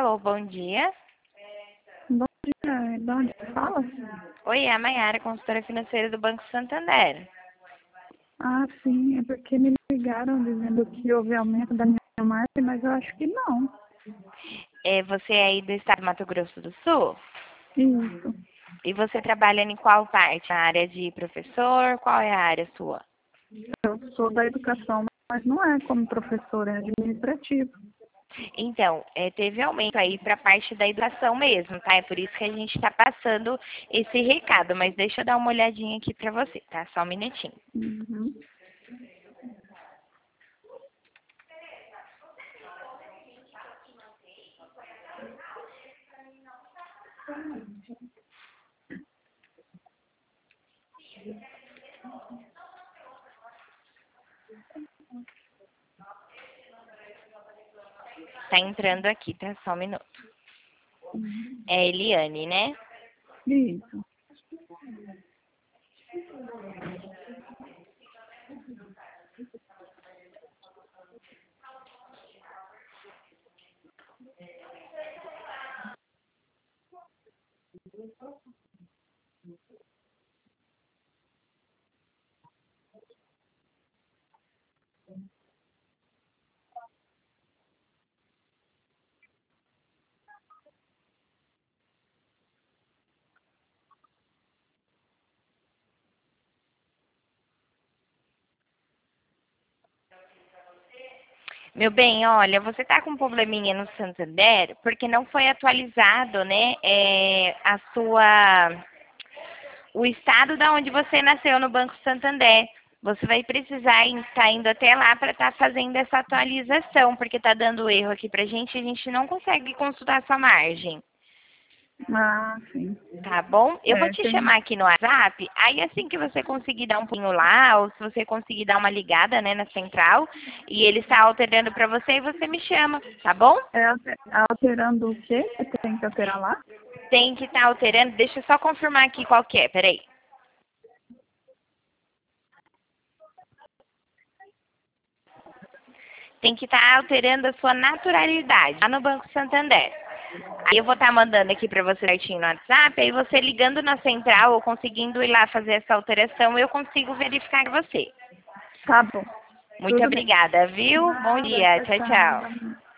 Alô, bom dia. Bom dia, de onde você fala? Oi, é a Mayara, consultora financeira do Banco Santander. Ah, sim, é porque me ligaram dizendo que houve aumento da minha margem, mas eu acho que não. Você é aí do estado do Mato Grosso do Sul? Isso. E você trabalha em qual parte? Na área de professor? Qual é a área sua? Eu sou da educação, mas não é como professora, é administrativo. Então, teve aumento aí para a parte da educação mesmo, tá? É por isso que a gente está passando esse recado, mas deixa eu dar uma olhadinha aqui para você, tá? Só um minutinho. Uhum. Tá entrando aqui, tá? Só um minuto. É Eliane, né? Isso. Meu bem, olha, você tá com um probleminha no Santander porque não foi atualizado, né, o estado da onde você nasceu no Banco Santander. Você vai precisar estar indo até lá para estar fazendo essa atualização, porque está dando erro aqui para a gente não consegue consultar sua margem. Ah, sim. Tá bom? Eu vou É, te tem... chamar aqui no WhatsApp, aí assim que você conseguir dar um pulinho lá, ou se você conseguir dar uma ligada, né, na central, e ele está alterando para você, você me chama, tá bom? Alterando o quê? Você tem que alterar lá? Tem que estar alterando, deixa eu só confirmar aqui qual que é, peraí. Tem que estar alterando a sua naturalidade lá no Banco Santander. Aí eu vou estar mandando aqui para você certinho no WhatsApp, aí você ligando na central ou conseguindo ir lá fazer essa alteração, eu consigo verificar com você. Tá bom. Muito Tudo bem. obrigada, viu? Bom Nada, dia. tchau, Tchau, tchau. tchau.